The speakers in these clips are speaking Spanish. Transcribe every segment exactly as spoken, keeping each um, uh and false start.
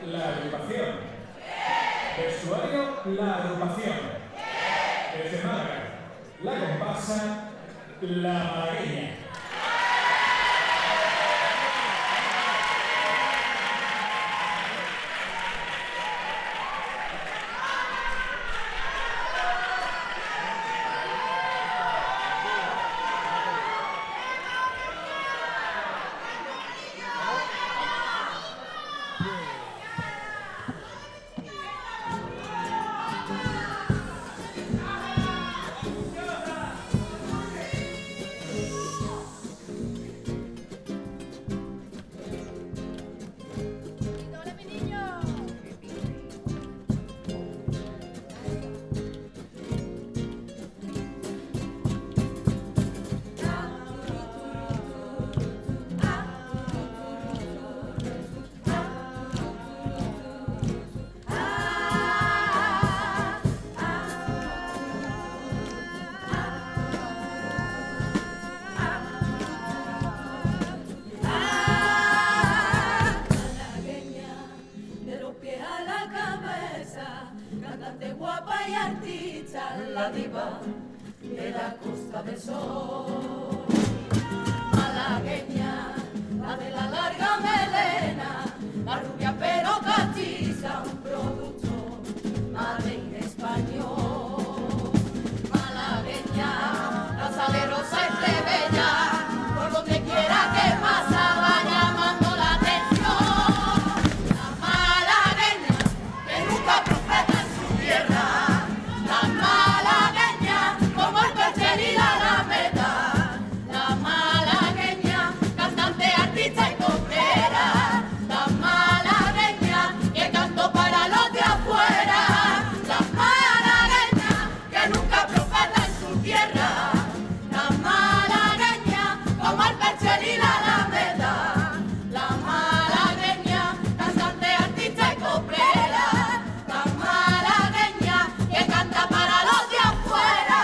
la agrupación. Vestuario, la agrupación. Desde Málaga, la comparsa, la malagueña. Cantante guapa y artista, la diva de la Costa del Sol. Malagueña, la de la larga melena, la rubia pero castiza, un producto made in español. Malagueña, la salerosa y plebeya, por donde quiera que pasa va llamando la atención. La malagueña, que nunca profeta en su tierra, la malagueña, como el Percher y la Alameda, la malagueña, cantante, artista y coplera, la malagueña, que cantó para los de afuera, la malagueña, que nunca profeta en su tierra, la malagueña, como el Percher y la Alameda, la malagueña, cantante, artista y coplera, la malagueña, que canta para los de afuera.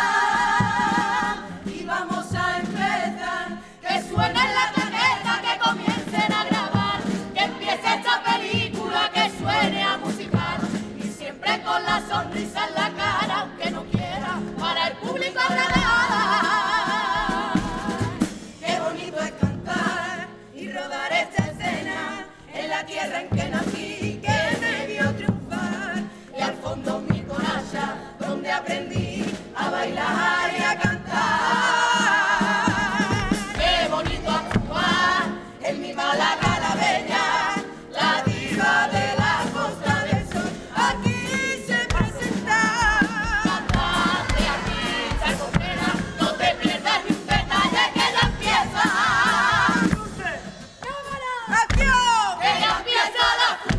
Y vamos a empezar, que suene la claqueta, que comiencen a grabar, que empiece esta película, que suene a musical, y siempre con la sonrisa en la cara, aunque no quiera, para el público agradar. Qué bonito es cantar y rodar esta escena en la tierra en que nací, que me vio triunfar, y al fondo mi coraza, donde aprendí a bailar y a cantar. Qué bonito actuar en mi Málaga la bella, la diva de la Costa del Sol, aquí se presenta. Cantante, artista y coplera, no te pierdas ni un detalle, que ya empieza. ¡Cámara! ¡Acción! ¡Que ya empieza la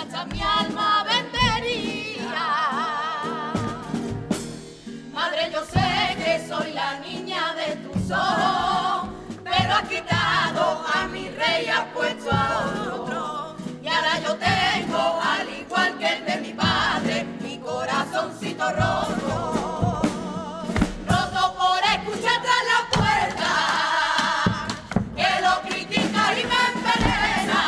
muchacha mi alma vendería. Madre, yo sé que soy la niña de tus ojos, pero has quitado a mi rey y has puesto a otro. Y ahora yo tengo, al igual que el de mi padre, mi corazoncito roto, roto por escuchar tras la puerta que lo critica y me envenena.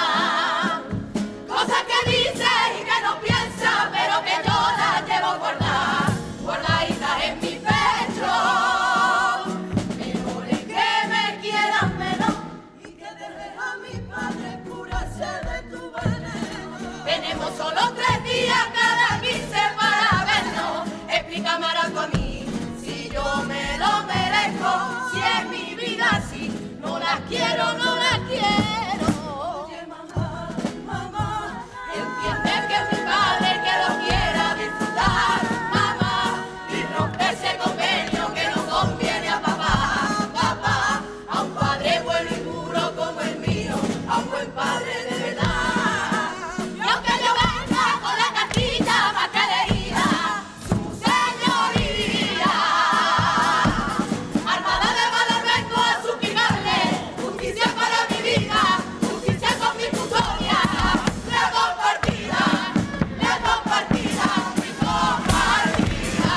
Cosas que dice y que no piensa, pero que yo las llevo guardadas, guardaditas en mi pecho. Mejor es que me quieras menos y que dejes a mi padre curarse de tu veneno. Tenemos solo tres días cada quince para vernos. Explícame ahora tú a mí si yo me lo merezco, si es mi vida así, no la quiero, no la quiero. Oye, mamá, mamá, entiende que es mi padre que lo quiera disfrutar, mamá, y rompe ese convenio que no conviene a papá, papá, a un padre bueno y puro como el mío, a un buen padre de verdad. Y aunque yo venga con la cartilla más que leída, su señoría, armada de valor vengo a suplicarle justicia para mi vida, justicia con mi custodia, la compartida, la compartida, mi compartida.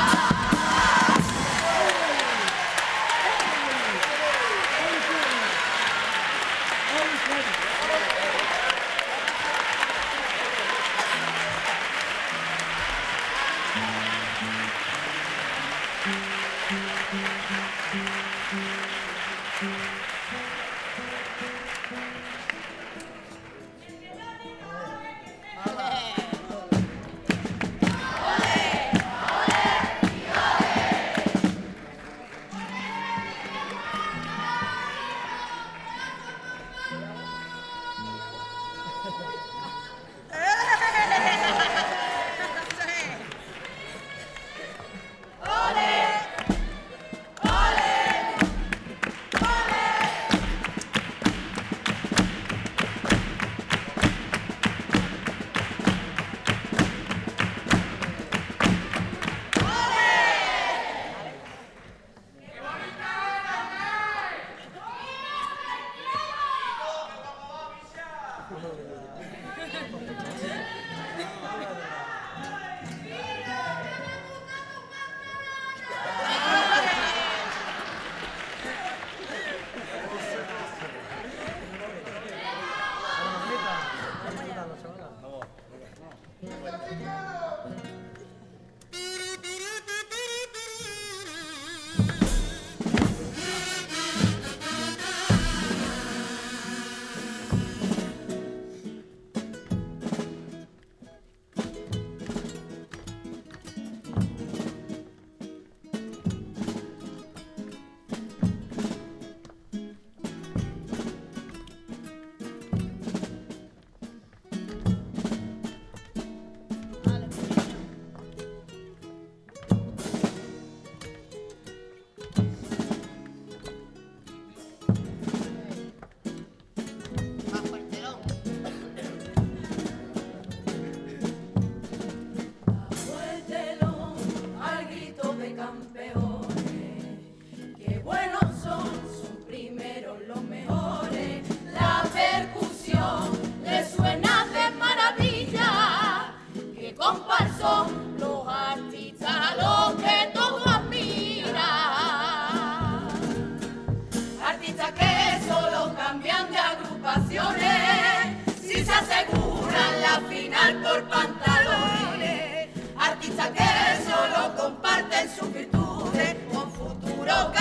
Por pantalones, artistas que solo comparten sus virtudes con futuros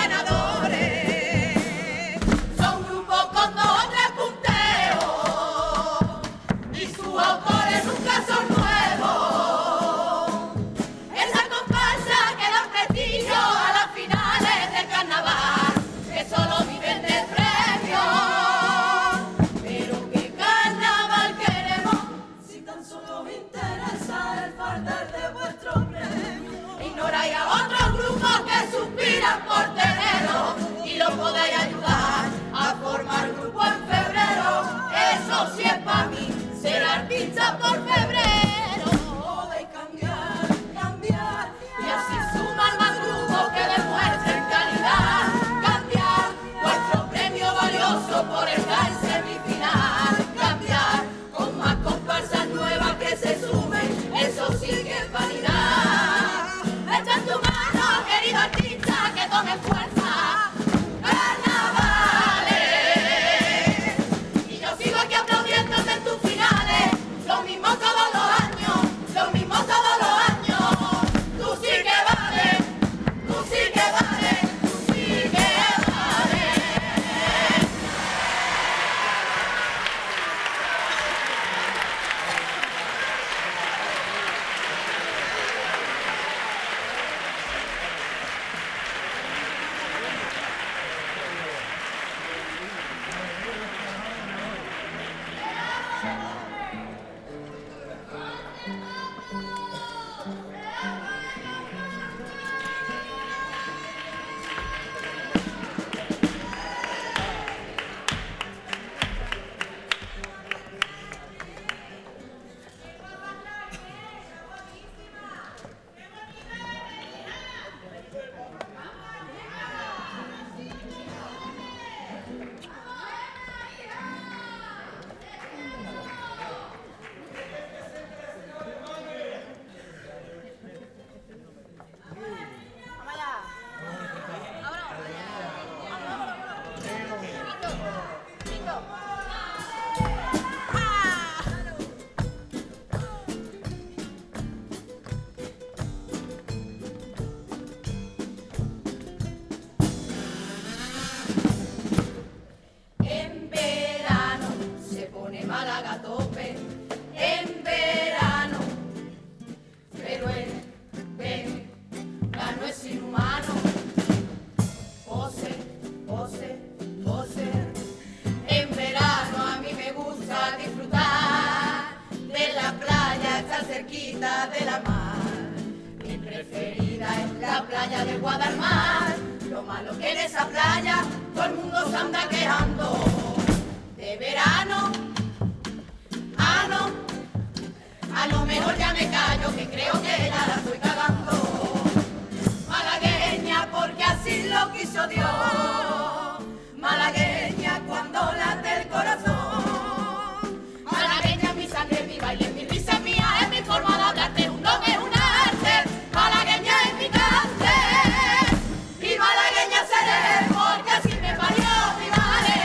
ganadores. Son grupos con dos o tres punteos y sus autores nunca son nuevos. Esa comparsa que da prestigio a las finales del carnaval, que solo viven del premio. Pero qué carnaval queremos si tan solo os interesa el fardar de vuestro premio. Ignoráis a otros grupos que suspiran por tenerlo y los podéis ayudar a formar grupo en febrero. Eso sí es para mí ser artista por febrero. tope en verano, pero el verano es inhumano. Pose, pose, pose. En verano a mí me gusta disfrutar de la playa, estar cerquita de la mar. Mi preferida es la playa de Guadarmar. Lo malo que en esa playa todo el mundo se anda quejando. De verano, ah no, a lo mejor ya me callo, que creo que ya la estoy cagando. Malagueña porque así lo quiso Dios. Malagueña cuando late el corazón. Malagueña es mi sangre, mi baile, es mi risa, es mía, es mi forma de hablarte. Un don es un arte. Malagueña es mi cante. Y malagueña seré porque así me parió mi madre.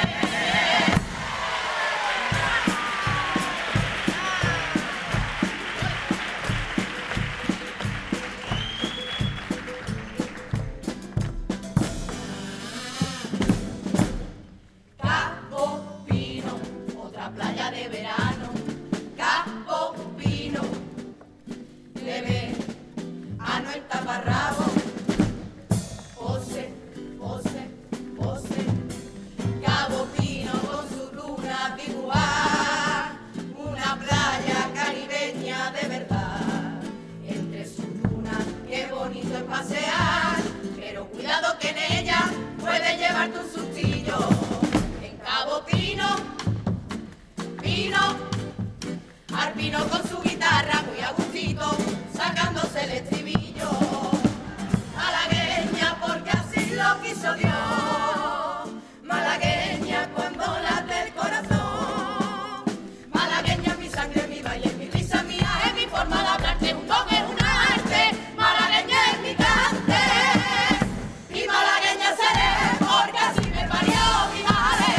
Cabo Pino, otra playa de verano. Cabo Pino, de verano el taparrabo. Pose, pose, pose. Cabo Pino con su luna dibujar una playa caribeña de verdad. Entre sus lunas, qué bonito es pasear, pero cuidado que en ella puedes llevarte un sustillo. En Cabo Pino, Pino, Arpino con su guitarra muy a gustito, sacándose el estribillo. Malagueña porque así lo quiso Dios. Malagueña cuando late el corazón. Malagueña es mi sangre, mi baile, mi risa mía, es mi forma de hablarte. Un don es un arte. Malagueña es mi cante. Y malagueña seré porque así me parió mi madre.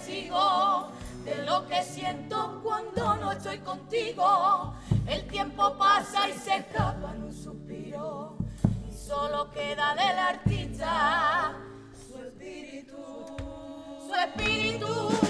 testigo de lo que siento cuando no estoy contigo. El tiempo pasa y se escapa en un suspiro y solo queda del artista su espíritu, su espíritu.